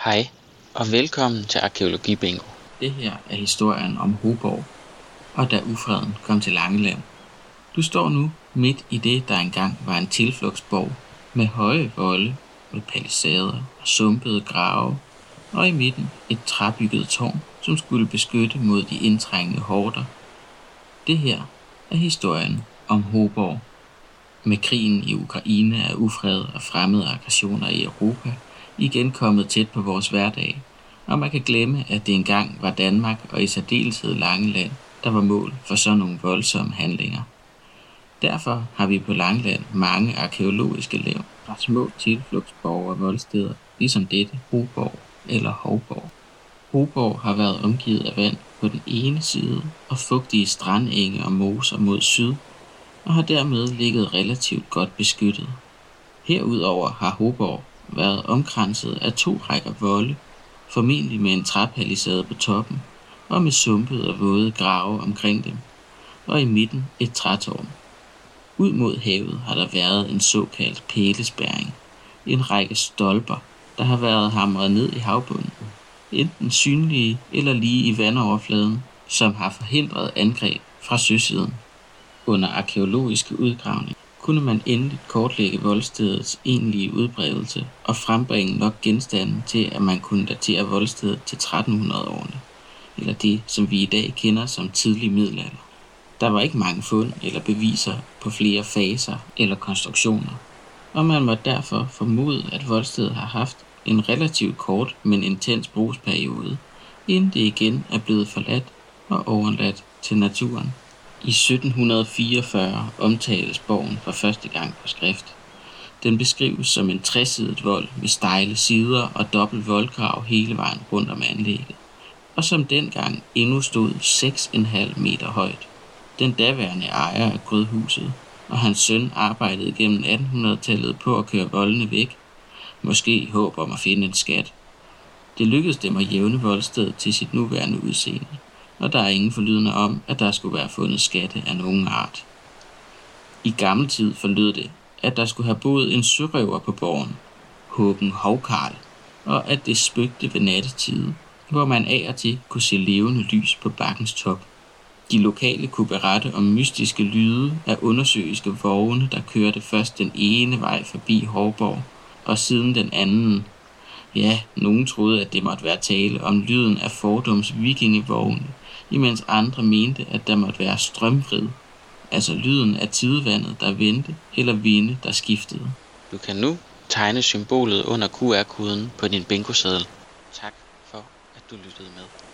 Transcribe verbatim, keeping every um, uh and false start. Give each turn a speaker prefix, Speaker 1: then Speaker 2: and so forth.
Speaker 1: Hej, og velkommen til Arkæologi Bingo.
Speaker 2: Det her er historien om Hoborg, og da ufreden kom til Langeland. Du står nu midt i det, der engang var en tilflugtsborg, med høje volde, med palisader og sumpede grave, og i midten et træbygget tårn, som skulle beskytte mod de indtrængende horder. Det her er historien om Hoborg. Med krigen i Ukraine er ufred og fremmede aggressioner i Europa igen kommet tæt på vores hverdag, og man kan glemme, at det engang var Danmark og i særdeleshed Langeland, der var mål for sådan nogle voldsomme handlinger. Derfor har vi på Langeland mange arkæologiske levn fra små tilflugtsborge og voldsteder, ligesom dette Hoborg eller Hovborg. Hoborg har været omgivet af vand på den ene side og fugtige strandenge og moser mod syd, og har dermed ligget relativt godt beskyttet. Herudover har Hoborg været omkranset af to rækker volde, formentlig med en træpalisade på toppen, og med sumpede og våde grave omkring dem, og i midten et trætårn. Ud mod havet har der været en såkaldt pælespærring, en række stolper, der har været hamret ned i havbunden, enten synlige eller lige i vandoverfladen, som har forhindret angreb fra søsiden. Under arkæologiske udgravninger kunne man endeligt kortlægge voldstedets egentlige udbredelse og frembringe nok genstande til, at man kunne datere voldstedet til tretten hundrede-årene, eller det, som vi i dag kender som tidlig middelalder. Der var ikke mange fund eller beviser på flere faser eller konstruktioner, og man må derfor formode, at voldstedet har haft en relativt kort, men intens brugsperiode, inden det igen er blevet forladt og overladt til naturen. I sytten fireogfyrre omtales borgen for første gang på skrift. Den beskrives som en tresidet vold med stejle sider og dobbelt voldgrav hele vejen rundt om anlægget, og som dengang endnu stod seks komma fem meter højt. Den daværende ejer af grødhuset og hans søn arbejdede gennem attenhundredetallet på at køre voldene væk, måske i håb om at finde en skat. Det lykkedes dem at jævne voldstedet til sit nuværende udseende, og der er ingen forlydende om, at der skulle være fundet skatte af nogen art. I gammel tid forlød det, at der skulle have boet en sørøver på borgen, Hågen Hovkarl, og at det spøgte ved nattetide, hvor man af og til kunne se levende lys på bakkens top. De lokale kunne berette om mystiske lyde af undersøiske vogne, der kørte først den ene vej forbi Hovborg, og siden den anden. Ja, nogen troede, at det måtte være tale om lyden af fordums vikingevogne, imens andre mente, at der måtte være strømvrid, altså lyden af tidevandet, der vendte, eller vinde, der skiftede.
Speaker 1: Du kan nu tegne symbolet under Q R-koden på din bingoseddel. Tak for, at du lyttede med.